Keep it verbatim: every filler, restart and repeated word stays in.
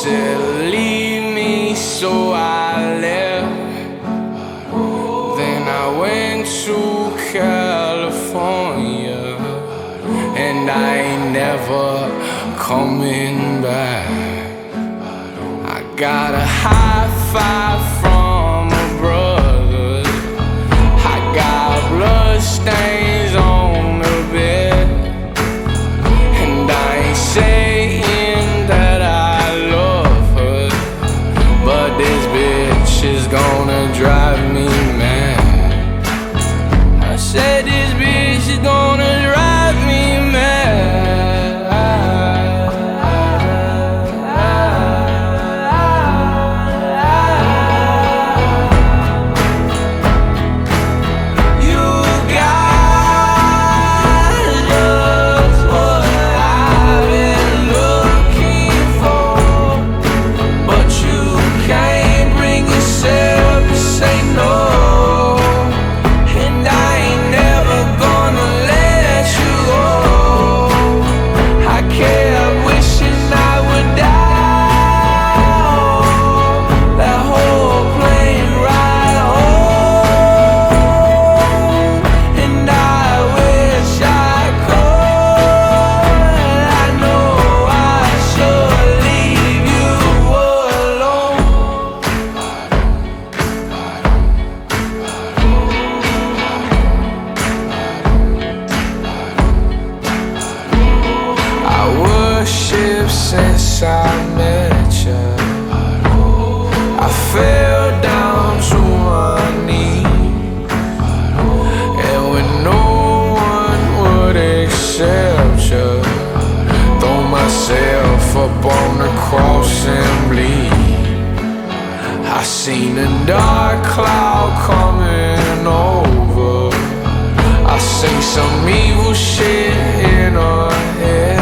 said leave me, so I left. Then I went to California, and I ain't never coming back. I got a high five from a brother. I got blood stains on the bed, and I ain't saying that I love her, but this bitch is gonna drive me mad. I said this bitch is gonna drive me mad. Since I met you, I fell down to my knees, and when no one would accept you, throw myself up on the cross and bleed. I seen a dark cloud coming over. I seen some evil shit in her head.